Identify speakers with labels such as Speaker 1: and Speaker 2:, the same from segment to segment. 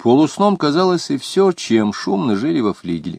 Speaker 1: Полусном казалось и все, чем шумно жили во флигеле.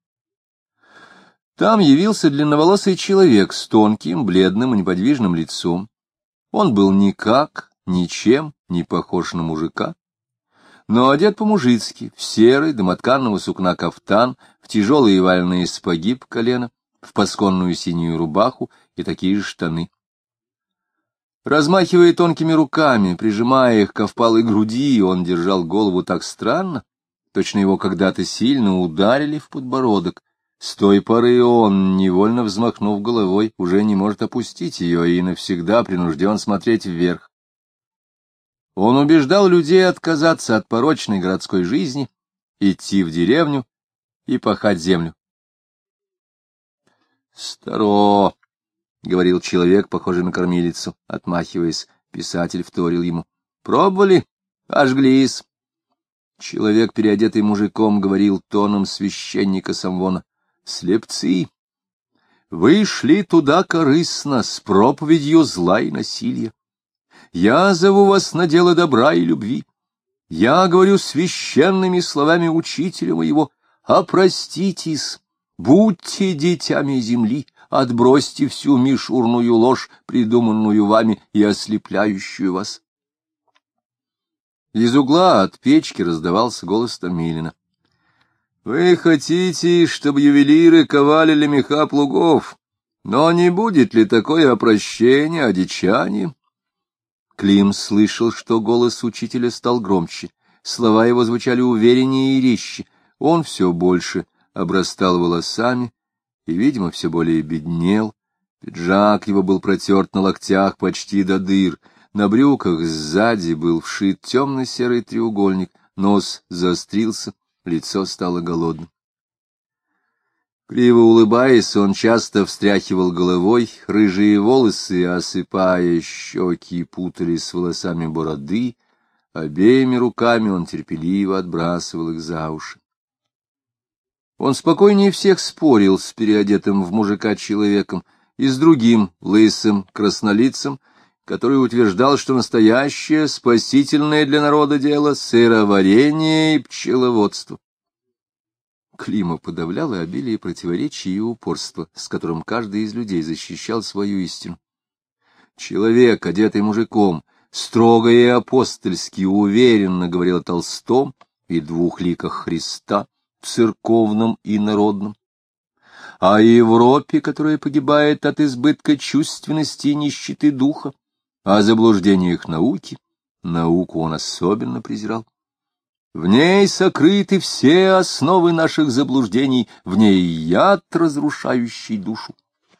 Speaker 1: Там явился длинноволосый человек с тонким, бледным и неподвижным лицом. Он был никак, ничем не похож на мужика, но одет по-мужицки, в серый домотканного сукна кафтан, в тяжелые валеные сапоги по колено, в пасконную синюю рубаху и такие же штаны. Размахивая тонкими руками, прижимая их к впалой груди, он держал голову так странно, точно его когда-то сильно ударили в подбородок. С той поры он, невольно взмахнув головой, уже не может опустить ее и навсегда принужден смотреть вверх. Он убеждал людей отказаться от порочной городской жизни, идти в деревню и пахать землю. «Старо!» — говорил человек, похожий на кормилицу, отмахиваясь. Писатель вторил ему. — Пробовали? Ожглись. Человек, переодетый мужиком, говорил тоном священника Самвона. — Слепцы! Вы шли туда корыстно, с проповедью зла и насилия. Я зову вас на дело добра и любви. Я говорю священными словами учителя моего. Опроститесь, будьте детьми земли. Отбросьте всю мишурную ложь, придуманную вами и ослепляющую вас. Из угла от печки раздавался голос Томилина. — Вы хотите, чтобы ювелиры ковали ли меха плугов? Но не будет ли такое опрощение, одичание? Клим слышал, что голос учителя стал громче, слова его звучали увереннее и резче. Он все больше обрастал волосами и, видимо, все более беднел. Пиджак его был протерт на локтях почти до дыр, на брюках сзади был вшит темно-серый треугольник, нос заострился, лицо стало голодным. Криво улыбаясь, он часто встряхивал головой, рыжие волосы, осыпая щеки, путались с волосами бороды, обеими руками он терпеливо отбрасывал их за уши. Он спокойнее всех спорил с переодетым в мужика человеком и с другим лысым краснолицем, который утверждал, что настоящее спасительное для народа дело — сыроварение и пчеловодство. Клима подавляло обилие противоречий и упорства, с которым каждый из людей защищал свою истину. Человек, одетый мужиком, строго и апостольски уверенно говорил о Толстом и двух ликах Христа, церковном и народном, о Европе, которая погибает от избытка чувственности и нищеты духа, о заблуждениях науки. Науку он особенно презирал. В ней сокрыты все основы наших заблуждений, в ней яд, разрушающий душу.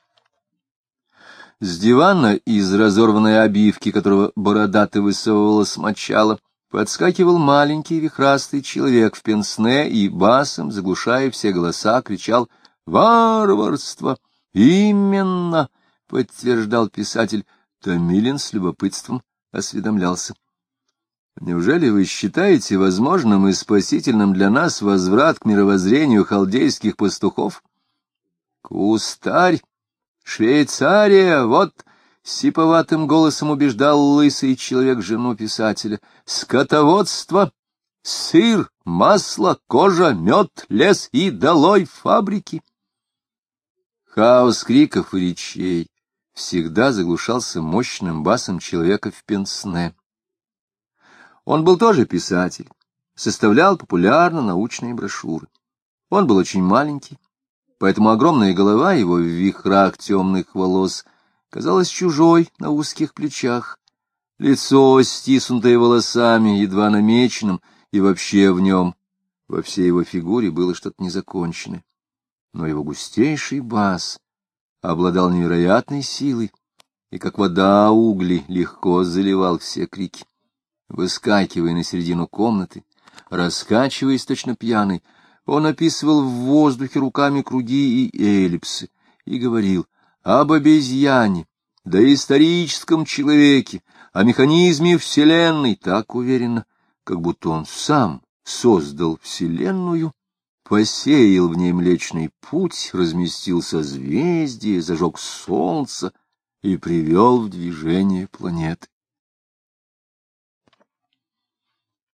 Speaker 1: С дивана, из разорванной обивки которого бородато высовывалась мочала, подскакивал маленький вихрастый человек в пенсне и басом, заглушая все голоса, кричал «Варварство!» «Именно!» — подтверждал писатель. Томилин с любопытством осведомлялся. «Неужели вы считаете возможным и спасительным для нас возврат к мировоззрению халдейских пастухов?» «Кустарь! Швейцария! Вот!» — сиповатым голосом убеждал лысый человек жену писателя. «Скотоводство! Сыр, масло, кожа, мед, лес и долой фабрики!» Хаос криков и речей всегда заглушался мощным басом человека в пенсне. Он был тоже писатель, составлял популярно-научные брошюры. Он был очень маленький, поэтому огромная голова его в вихрах темных волос казалась чужой на узких плечах. Лицо, стиснутое волосами, едва намеченным, и вообще в нем, во всей его фигуре было что-то незаконченное. Но его густейший бас обладал невероятной силой, и как вода угли легко заливал все крики. Выскакивая на середину комнаты, раскачиваясь точно пьяный, он описывал в воздухе руками круги и эллипсы и говорил об обезьяне, доисторическом человеке, о механизме Вселенной так уверенно, как будто он сам создал Вселенную, посеял в ней Млечный Путь, разместил созвездие, зажег солнце и привел в движение планеты.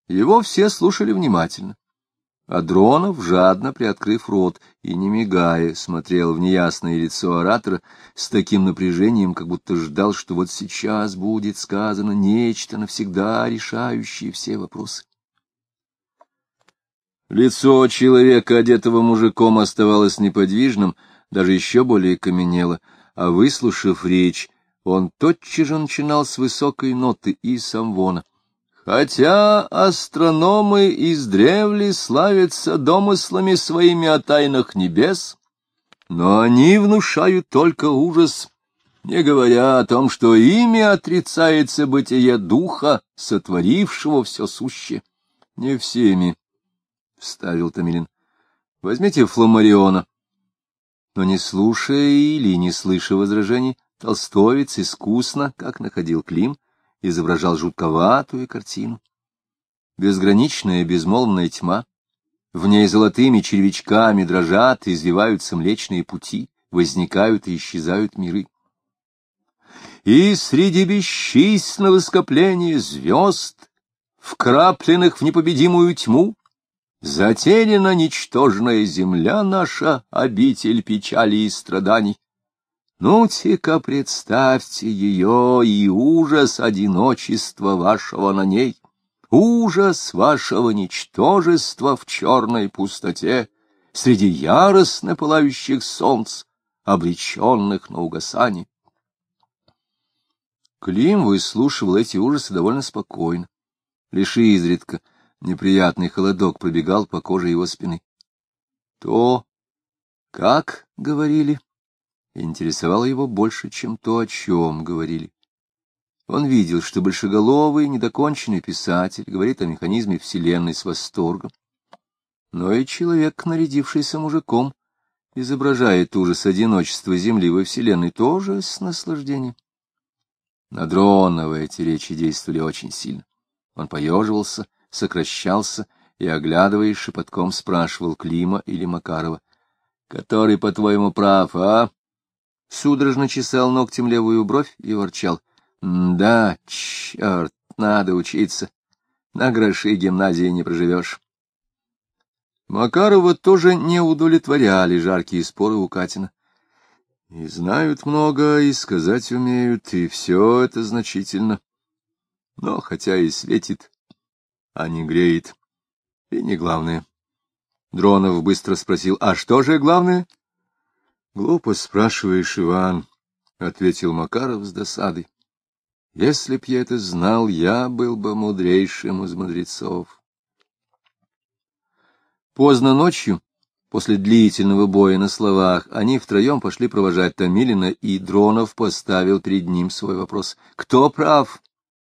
Speaker 1: Его все слушали внимательно. А Дронов, жадно приоткрыв рот и, не мигая, смотрел в неясное лицо оратора с таким напряжением, как будто ждал, что вот сейчас будет сказано нечто навсегда решающее все вопросы. Лицо человека, одетого мужиком, оставалось неподвижным, даже еще более каменело, а, выслушав речь, он тотчас же начинал с высокой ноты и самвона. Хотя астрономы издревле славятся домыслами своими о тайнах небес, но они внушают только ужас, не говоря о том, что ими отрицается бытие духа, сотворившего все сущее. — Не всеми, — вставил Томилин. — Возьмите Фламариона. Но не слушая или не слыша возражений, толстовец искусно, как находил Клим, изображал жутковатую картину. Безграничная безмолвная тьма, в ней золотыми червячками дрожат и извиваются млечные пути, возникают и исчезают миры. И среди бесчисленного скопления звезд, вкрапленных в непобедимую тьму, затеряна ничтожная земля наша, обитель печали и страданий. Ну-те-ка представьте ее и ужас одиночества вашего на ней, ужас вашего ничтожества в черной пустоте, среди яростно пылающих солнц, обреченных на угасание. Клим выслушивал эти ужасы довольно спокойно. Лишь изредка неприятный холодок пробегал по коже его спины. То, как говорили, интересовало его больше, чем то, о чем говорили. Он видел, что большеголовый, недоконченный писатель говорит о механизме Вселенной с восторгом. Но и человек, нарядившийся мужиком, изображает ужас одиночества Земли во Вселенной тоже с наслаждением. На Дронова эти речи действовали очень сильно. Он поеживался, сокращался и, оглядываясь, шепотком спрашивал Клима или Макарова: — Который, по-твоему, прав, а? Судорожно чесал ногтем левую бровь и ворчал: — Да, черт, надо учиться. На гроши гимназии не проживешь. Макарова тоже не удовлетворяли жаркие споры у Катина. И знают много, и сказать умеют, и все это значительно. Но хотя и светит, а не греет, и не главное. Дронов быстро спросил: — А что же главное? — Глупо спрашиваешь, Иван, — ответил Макаров с досадой. — Если б я это знал, я был бы мудрейшим из мудрецов. Поздно ночью, после длительного боя на словах, они втроем пошли провожать Томилина, и Дронов поставил перед ним свой вопрос: — Кто прав?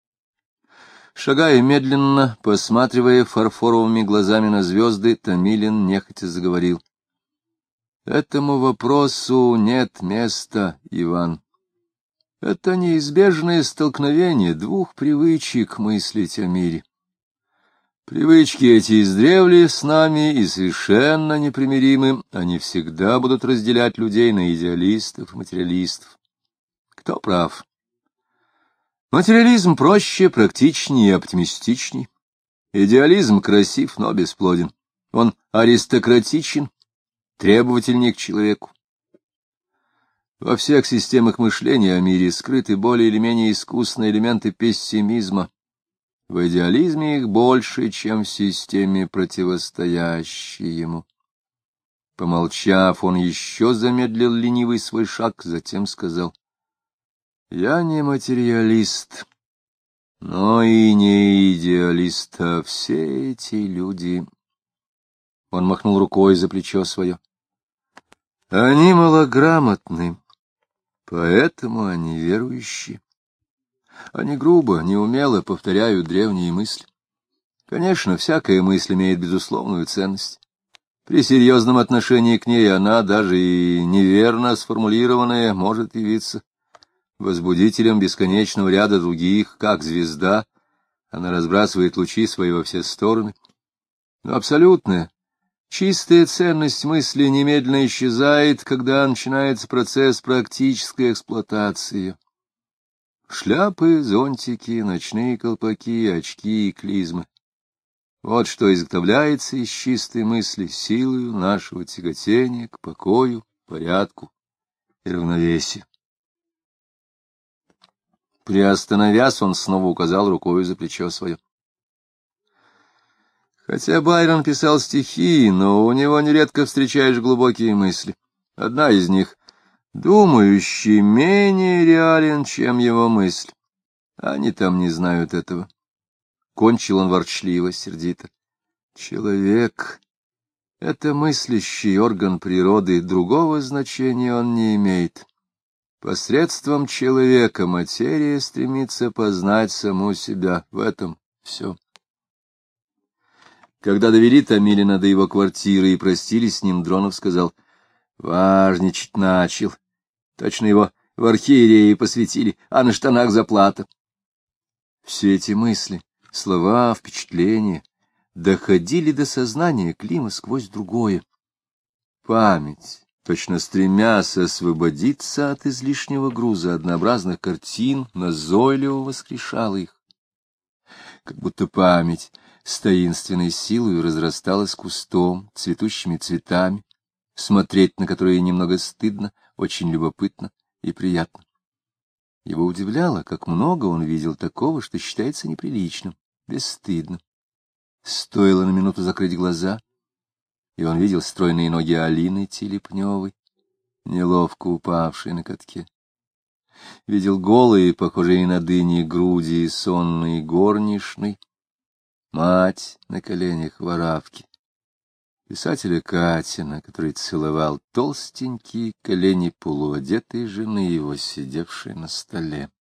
Speaker 1: Шагая медленно, посматривая фарфоровыми глазами на звезды, Томилин нехотя заговорил: — Этому вопросу нет места, Иван. Это неизбежное столкновение двух привычек мыслить о мире. Привычки эти издревле с нами и совершенно непримиримы, они всегда будут разделять людей на идеалистов и материалистов. Кто прав? Материализм проще, практичнее и оптимистичней. Идеализм красив, но бесплоден. Он аристократичен, требовательнее к человеку. Во всех системах мышления о мире скрыты более или менее искусные элементы пессимизма. В идеализме их больше, чем в системе, противостоящей ему. Помолчав, он еще замедлил ленивый свой шаг, затем сказал: — Я не материалист, но и не идеалист, а все эти люди... Он махнул рукой за плечо свое. — Они малограмотны, поэтому они верующие. Они грубо, неумело повторяют древние мысли. Конечно, всякая мысль имеет безусловную ценность. При серьезном отношении к ней она, даже и неверно сформулированная, может явиться возбудителем бесконечного ряда других, как звезда. Она разбрасывает лучи свои во все стороны. Но абсолютная, чистая ценность мысли немедленно исчезает, когда начинается процесс практической эксплуатации. Шляпы, зонтики, ночные колпаки, очки и клизмы. Вот что изготовляется из чистой мысли силою нашего тяготения к покою, порядку и равновесию. Приостановясь, он снова указал рукою за плечо свое. Хотя Байрон писал стихи, но у него нередко встречаешь глубокие мысли. Одна из них — думающий менее реален, чем его мысль. Они там не знают этого. Кончил он ворчливо, сердито. Человек — это мыслящий орган природы, другого значения он не имеет. Посредством человека материя стремится познать саму себя. В этом все. Когда довели Томилина до его квартиры и простились с ним, Дронов сказал: важничать начал. Точно его в архиереи посвятили, а на штанах заплата. Все эти мысли, слова, впечатления доходили до сознания Клима сквозь другое. Память, точно стремясь освободиться от излишнего груза однообразных картин, назойливо воскрешала их. Как будто память с таинственной силой разрасталась кустом, цветущими цветами, смотреть на которые немного стыдно, очень любопытно и приятно. Его удивляло, как много он видел такого, что считается неприличным, бесстыдным. Стоило на минуту закрыть глаза, и он видел стройные ноги Алины Телепневой, неловко упавшей на катке. Видел голые, похожие на дыни, груди сонной горничной, мать на коленях воравки, писателя Катина, который целовал толстенькие колени полуодетой жены его, сидевшей на столе.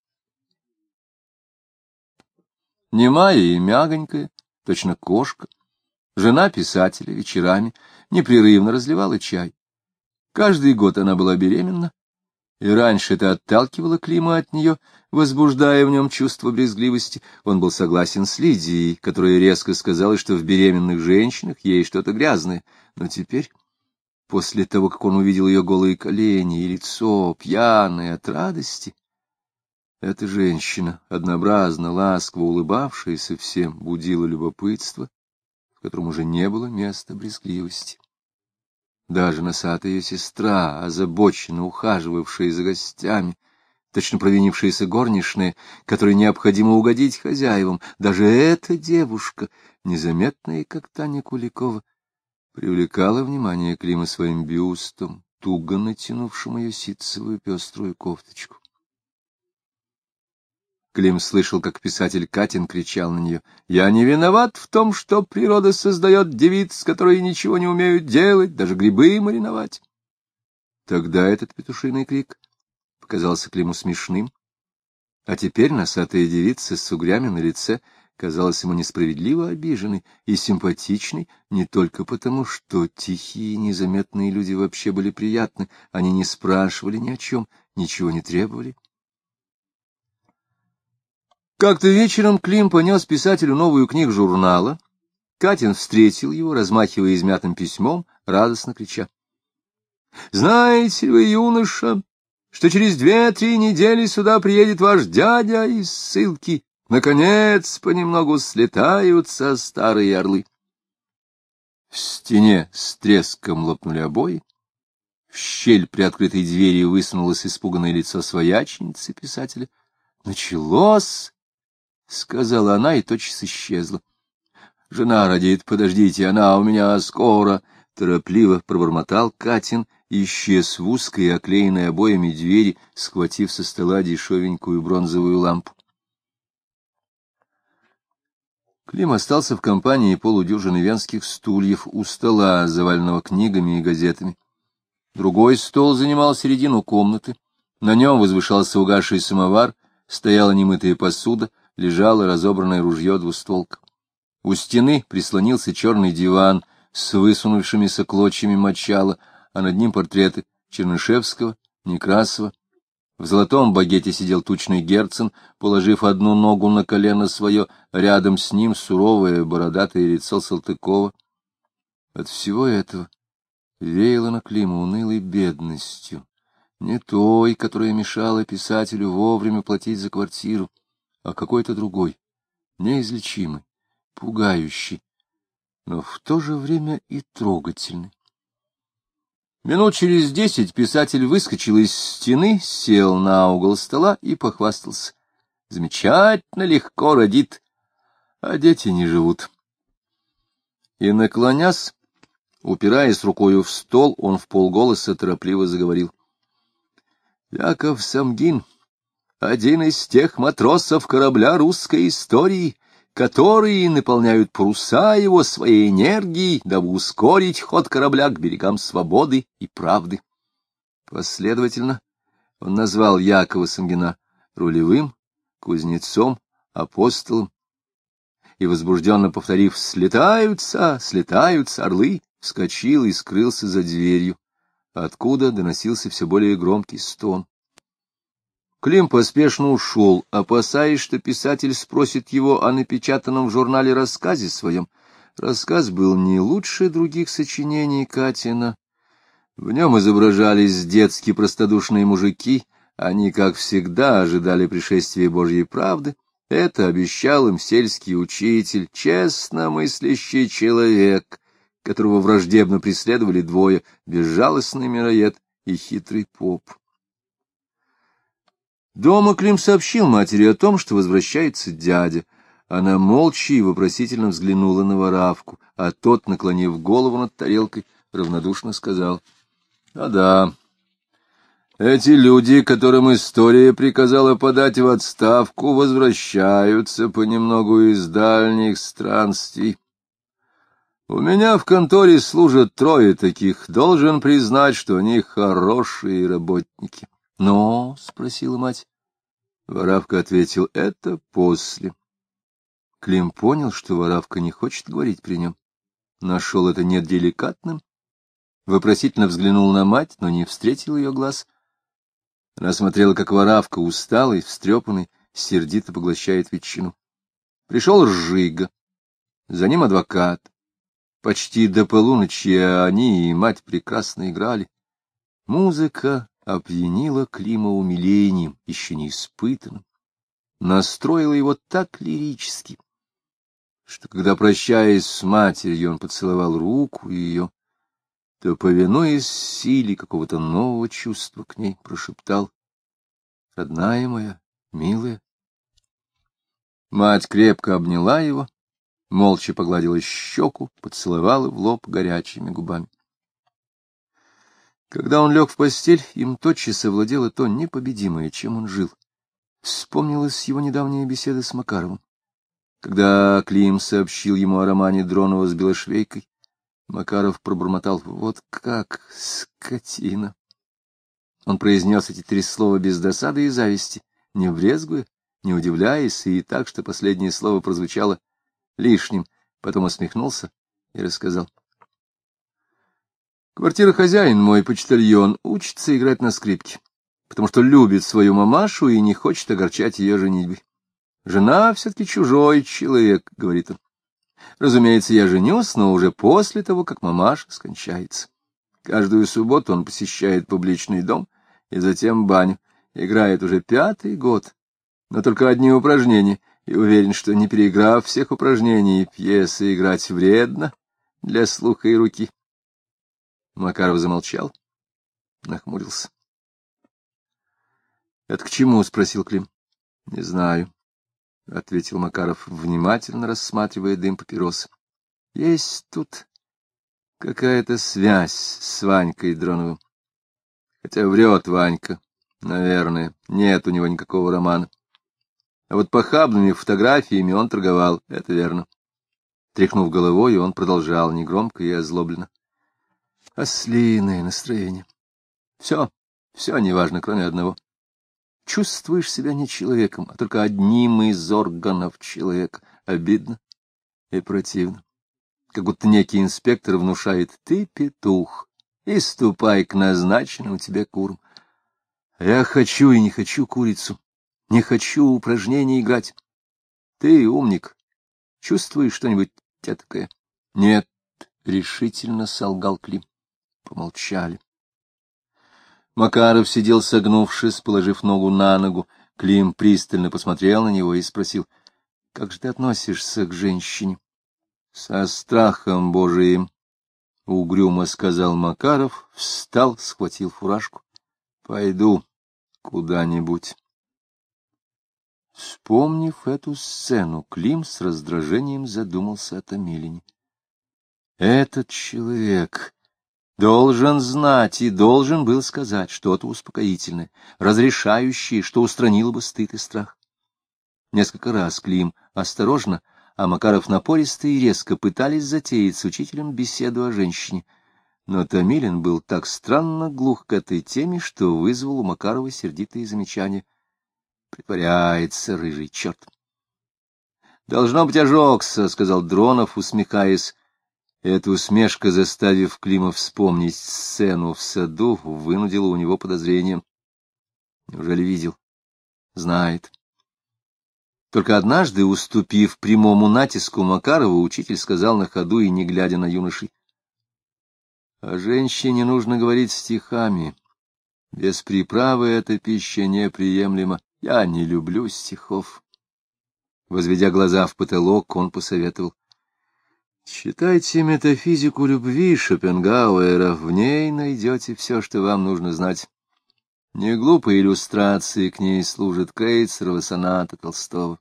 Speaker 1: Немая и мягонькая, точно кошка, жена писателя вечерами непрерывно разливала чай. Каждый год она была беременна, и раньше это отталкивало Клима от нее, возбуждая в нем чувство брезгливости. Он был согласен с Лидией, которая резко сказала, что в беременных женщинах есть что-то грязное. Но теперь, после того, как он увидел ее голые колени и лицо, пьяное от радости, эта женщина, однообразно, ласково улыбавшаяся всем, будила любопытство, в котором уже не было места брезгливости. Даже носатая ее сестра, озабоченно ухаживавшая за гостями, точно провинившаяся горничная, которой необходимо угодить хозяевам, даже эта девушка, незаметная, как Таня Куликова, привлекала внимание Клима своим бюстом, туго натянувшим ее ситцевую пеструю кофточку. Клим слышал, как писатель Катин кричал на нее: «Я не виноват в том, что природа создает девиц, которые ничего не умеют делать, даже грибы мариновать». Тогда этот петушиный крик показался Климу смешным, а теперь носатая девица с угрями на лице казалась ему несправедливо обиженной и симпатичной не только потому, что тихие незаметные люди вообще были приятны, они не спрашивали ни о чем, ничего не требовали. Как-то вечером Клим понес писателю новую книгу журнала. Катин встретил его, размахивая измятым письмом, радостно крича: «Знаете ли вы, юноша, что через 2-3 недели сюда приедет ваш дядя из ссылки? Наконец, понемногу слетаются старые орлы». В стене с треском лопнули обои. В щель приоткрытой двери высунулось испуганное лицо свояченицы писателя. «Началось!» — сказала она и тотчас исчезла. — Жена родит, подождите, она у меня скоро, — торопливо пробормотал Катин и исчез в узкой, оклеенной обоями двери, схватив со стола дешевенькую бронзовую лампу. Клим остался в компании полудюжины венских стульев у стола, заваленного книгами и газетами. Другой стол занимал середину комнаты. На нем возвышался угасший самовар, стояла немытая посуда, лежало разобранное ружье двустволка. У стены прислонился черный диван с высунувшимися клочьями мочала, а над ним портреты Чернышевского, Некрасова. В золотом багете сидел тучный Герцен, положив одну ногу на колено свое, рядом с ним суровое бородатое лицо Салтыкова. От всего этого веяло на Клима унылой бедностью, не той, которая мешала писателю вовремя платить за квартиру, а какой-то другой, неизлечимый, пугающий, но в то же время и трогательный. Минут через 10 писатель выскочил из стены, сел на угол стола и похвастался. Замечательно легко родит, а дети не живут. И, наклонясь, упираясь рукою в стол, он вполголоса торопливо заговорил. Яков Самгин — один из тех матросов корабля русской истории, которые наполняют паруса его своей энергией, дабы ускорить ход корабля к берегам свободы и правды. Последовательно он назвал Якова Самгина рулевым, кузнецом, апостолом, и, возбужденно повторив слетаются орлы», вскочил и скрылся за дверью, откуда доносился все более громкий стон. Клим поспешно ушел, опасаясь, что писатель спросит его о напечатанном в журнале рассказе своем. Рассказ был не лучше других сочинений Катина. В нем изображались детски простодушные мужики, они, как всегда, ожидали пришествия Божьей правды. Это обещал им сельский учитель, честно мыслящий человек, которого враждебно преследовали двое — безжалостный мироед и хитрый поп. Дома Клим сообщил матери о том, что возвращается дядя. Она молча и вопросительно взглянула на воравку, а тот, наклонив голову над тарелкой, равнодушно сказал: — А да, эти люди, которым история приказала подать в отставку, возвращаются понемногу из дальних странствий. У меня в конторе служат 3 таких, должен признать, что они хорошие работники. — Но? — спросила мать. Воравка ответил: — это после. Клим понял, что воравка не хочет говорить при нем. Нашел это неделикатным, вопросительно взглянул на мать, но не встретил ее глаз. Она смотрела, как воравка, усталый, встрепанный, сердито поглощает ветчину. Пришел Ржига, за ним адвокат. Почти до полуночи они и мать прекрасно играли. Музыка опьянила Клима умилением, еще не испытанным, настроила его так лирически, что, когда, прощаясь с матерью, он поцеловал руку ее, то, повинуясь силе какого-то нового чувства к ней, прошептал: — Родная моя, милая. Мать крепко обняла его, молча погладила щеку, поцеловала в лоб горячими губами. Когда он лег в постель, им тотчас овладело то непобедимое, чем он жил. Вспомнилась его недавняя беседа с Макаровым. Когда Клим сообщил ему о романе Дронова с Белошвейкой, Макаров пробормотал: — Вот как, скотина! Он произнес эти 3 слова без досады и зависти, не брезгуя, не удивляясь, и так, что последнее слово прозвучало лишним, потом усмехнулся и рассказал. Квартирохозяин мой, почтальон, учится играть на скрипке, потому что любит свою мамашу и не хочет огорчать ее женитьбой. Жена все-таки чужой человек, — говорит он. Разумеется, я женюсь, но уже после того, как мамаша скончается. Каждую субботу он посещает публичный дом и затем баню. Играет уже 5-й год, но только одни упражнения, и уверен, что, не переиграв всех упражнений, пьесы играть вредно для слуха и руки. Макаров замолчал, нахмурился. — Это к чему? — спросил Клим. — Не знаю, — ответил Макаров, внимательно рассматривая дым папиросы. — Есть тут какая-то связь с Ванькой Дроновым. Хотя врет Ванька, наверное, нет у него никакого романа. А вот похабными фотографиями он торговал, это верно. Тряхнув головой, он продолжал негромко и озлобленно. Ослиное настроение. Все неважно, кроме одного. Чувствуешь себя не человеком, а только одним из органов человека. Обидно и противно. Как будто некий инспектор внушает: ты петух, и ступай к назначенным тебе курам. Я хочу и не хочу курицу, не хочу упражнения играть. Ты, умник, чувствуешь что-нибудь этакое? Нет, решительно солгал Клим. Помолчали. Макаров сидел согнувшись, положив ногу на ногу. Клим пристально посмотрел на него и спросил: — Как же ты относишься к женщине? — Со страхом Божиим, — угрюмо сказал Макаров, встал, схватил фуражку. — Пойду куда-нибудь. Вспомнив эту сцену, Клим с раздражением задумался о Томилине. Этот человек должен знать и должен был сказать что-то успокоительное, разрешающее, что устранило бы стыд и страх. Несколько раз Клим осторожно, а Макаров напористо и резко пытались затеять с учителем беседу о женщине. Но Томилин был так странно глух к этой теме, что вызвал у Макарова сердитые замечания. Притворяется, рыжий черт. — Должно быть, ожегся, — сказал Дронов, усмехаясь. Эта усмешка, заставив Клима вспомнить сцену в саду, вынудила у него подозрение. Неужели видел? Знает. Только однажды, уступив прямому натиску Макарова, учитель сказал на ходу и не глядя на юношей: — О женщине нужно говорить стихами. Без приправы эта пища неприемлема. Я не люблю стихов. Возведя глаза в потолок, он посоветовал: — Читайте метафизику любви Шопенгауэра, в ней найдете все, что вам нужно знать. Не глупые иллюстрации к ней служат Крейцерова соната Толстого.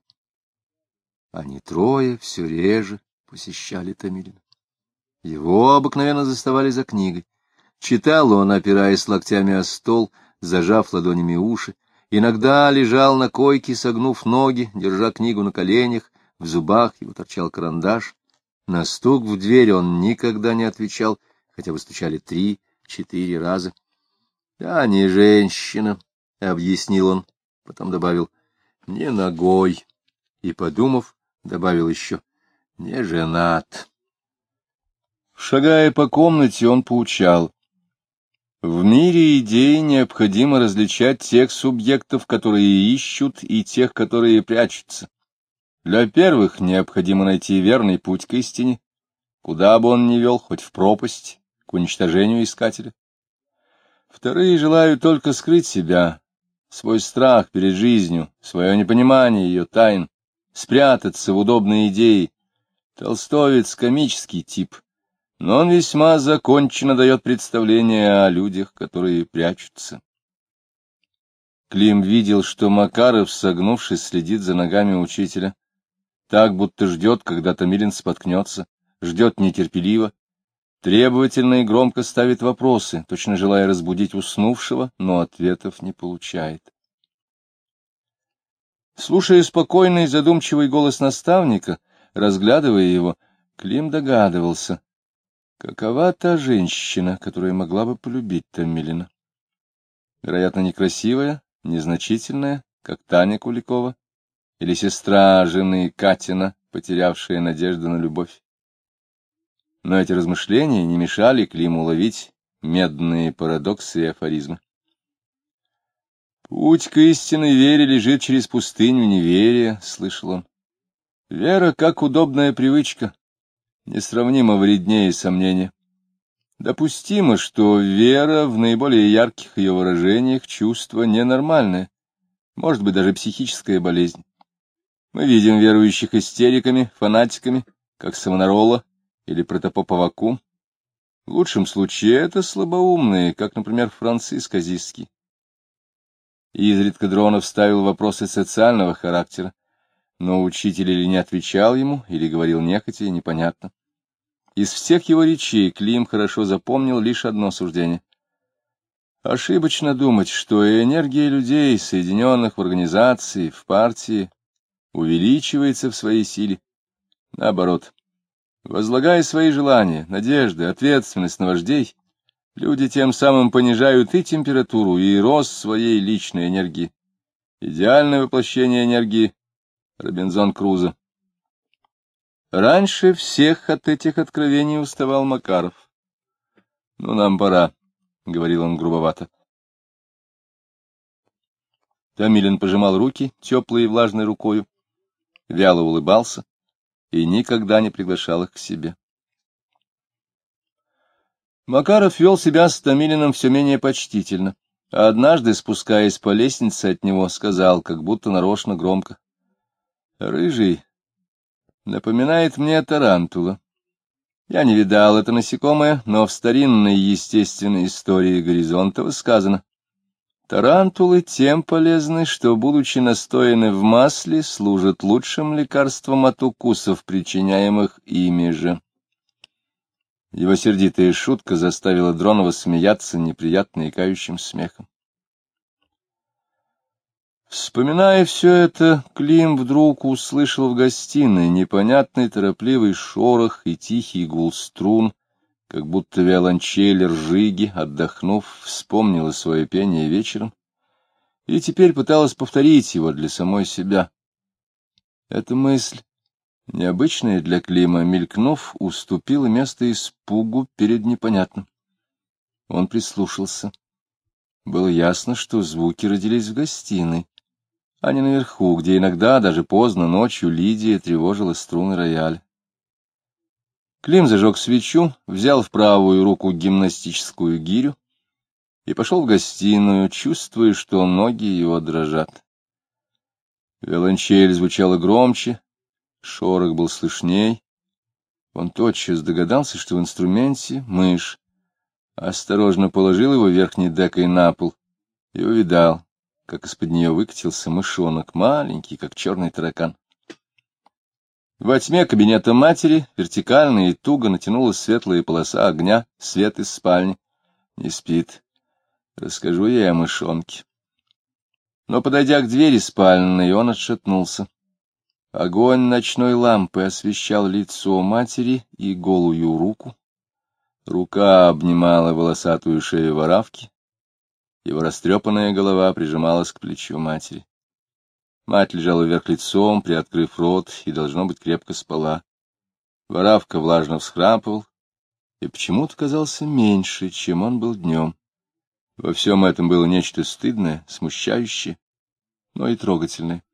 Speaker 1: Они трое все реже посещали Томилина. Его обыкновенно заставали за книгой. Читал он, опираясь локтями о стол, зажав ладонями уши. Иногда лежал на койке, согнув ноги, держа книгу на коленях, в зубах его торчал карандаш. На стук в дверь он никогда не отвечал, хотя бы стучали 3-4 раза. — Я не женщина, — объяснил он, потом добавил: — не ногой, и, подумав, добавил еще: — не женат. Шагая по комнате, он поучал: в мире идей необходимо различать тех субъектов, которые ищут, и тех, которые прячутся. Для первых необходимо найти верный путь к истине, куда бы он ни вел, хоть в пропасть, к уничтожению искателя. Вторые желают только скрыть себя, свой страх перед жизнью, свое непонимание ее тайн, спрятаться в удобные идеи. Толстовец — комический тип, но он весьма законченно дает представление о людях, которые прячутся. Клим видел, что Макаров, согнувшись, следит за ногами учителя, так будто ждет, когда Томилин споткнется, ждет нетерпеливо, требовательно и громко ставит вопросы, точно желая разбудить уснувшего, но ответов не получает. Слушая спокойный, задумчивый голос наставника, разглядывая его, Клим догадывался, какова та женщина, которая могла бы полюбить Томилина. Вероятно, некрасивая, незначительная, как Таня Куликова, или сестра жены Катина, потерявшая надежду на любовь. Но эти размышления не мешали Климу ловить медные парадоксы и афоризмы. «Путь к истинной вере лежит через пустыню неверия», — слышал он. «Вера, как удобная привычка, несравнимо вреднее сомнения. Допустимо, что вера в наиболее ярких ее выражениях чувство ненормальное, может быть, даже психическая болезнь. Мы видим верующих истериками, фанатиками, как Савонарола или протопоп Аввакум. В лучшем случае это слабоумные, как, например, Франциск Азизский. Изредка Дронов ставил вопросы социального характера, но учитель или не отвечал ему, или говорил нехотя и непонятно. Из всех его речей Клим хорошо запомнил лишь одно суждение. Ошибочно думать, что энергия людей, соединенных в организации, в партии, увеличивается в своей силе. Наоборот, возлагая свои желания, надежды, ответственность на вождей, люди тем самым понижают и температуру, и рост своей личной энергии. Идеальное воплощение энергии — Робинзон Крузо. Раньше всех от этих откровений уставал Макаров. — Ну, нам пора, — говорил он грубовато. Томилин пожимал руки теплой и влажной рукою, вяло улыбался и никогда не приглашал их к себе. Макаров вел себя с Томилиным все менее почтительно, а однажды, спускаясь по лестнице от него, сказал, как будто нарочно громко: — Рыжий, напоминает мне тарантула. Я не видал это насекомое, но в старинной естественной истории Горизонтова сказано: тарантулы тем полезны, что, будучи настояны в масле, служат лучшим лекарством от укусов, причиняемых ими же. Его сердитая шутка заставила Дронова смеяться неприятно икающим смехом. Вспоминая все это, Клим вдруг услышал в гостиной непонятный торопливый шорох и тихий гул струн, как будто виолончель Ржиги, отдохнув, вспомнила свое пение вечером и теперь пыталась повторить его для самой себя. Эта мысль, необычная для Клима, мелькнув, уступила место испугу перед непонятным. Он прислушался. Было ясно, что звуки родились в гостиной, а не наверху, где иногда, даже поздно ночью, Лидия тревожила струны рояля. Клим зажег свечу, взял в правую руку гимнастическую гирю и пошел в гостиную, чувствуя, что ноги его дрожат. Виолончель звучала громче, шорох был слышней. Он тотчас догадался, что в инструменте мышь. Осторожно положил его верхней декой на пол и увидал, как из-под нее выкатился мышонок, маленький, как черный таракан. Во тьме кабинета матери вертикально и туго натянулась светлая полоса огня, свет из спальни. Не спит. Расскажу ей о мышонке. Но, подойдя к двери спальной, он отшатнулся. Огонь ночной лампы освещал лицо матери и голую руку. Рука обнимала волосатую шею воравки. Его растрепанная голова прижималась к плечу матери. Мать лежала вверх лицом, приоткрыв рот, и, должно быть, крепко спала. Воравка влажно всхрапывал и почему-то казался меньше, чем он был днем. Во всем этом было нечто стыдное, смущающее, но и трогательное.